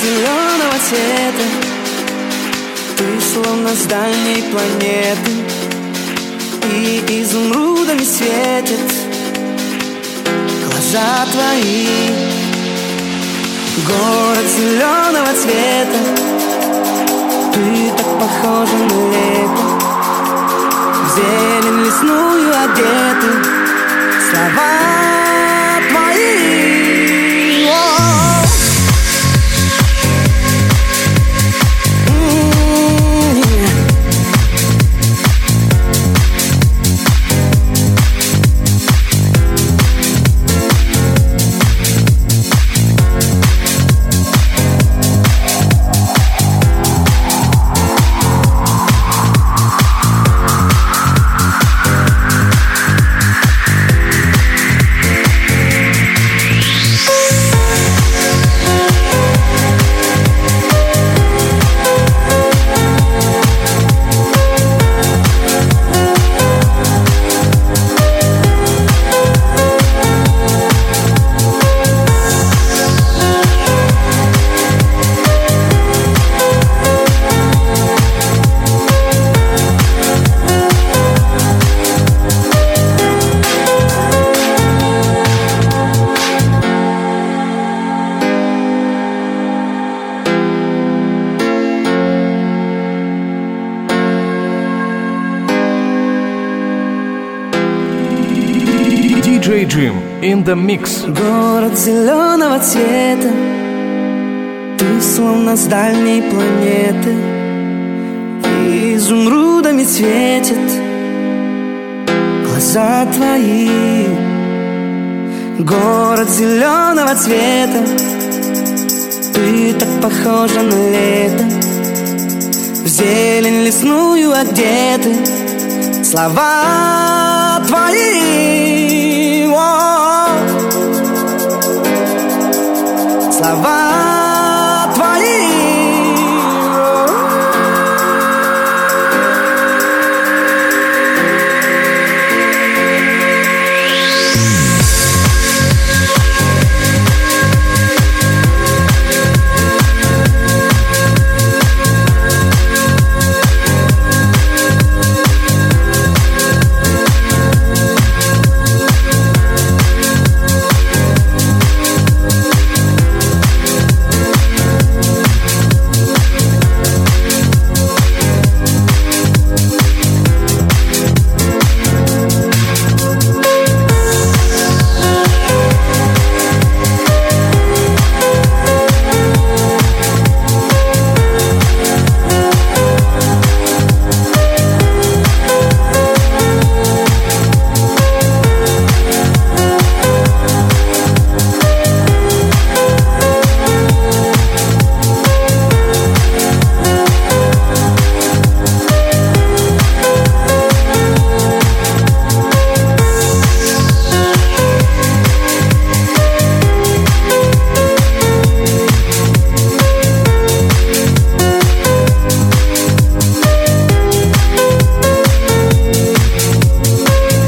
зеленого цвета, ты словно с дальней планеты, и изумрудами светят глаза твои. Город зеленого цвета, ты так похожа на лето, в зелень лесную одеты слова твои. DJ Jim in the mix. Город зеленого цвета, ты словно с дальней планеты, и изумрудами светят глаза твои. Город зеленого цвета, ты так похожа на лето, в зелень лесную одеты слова твои. Слова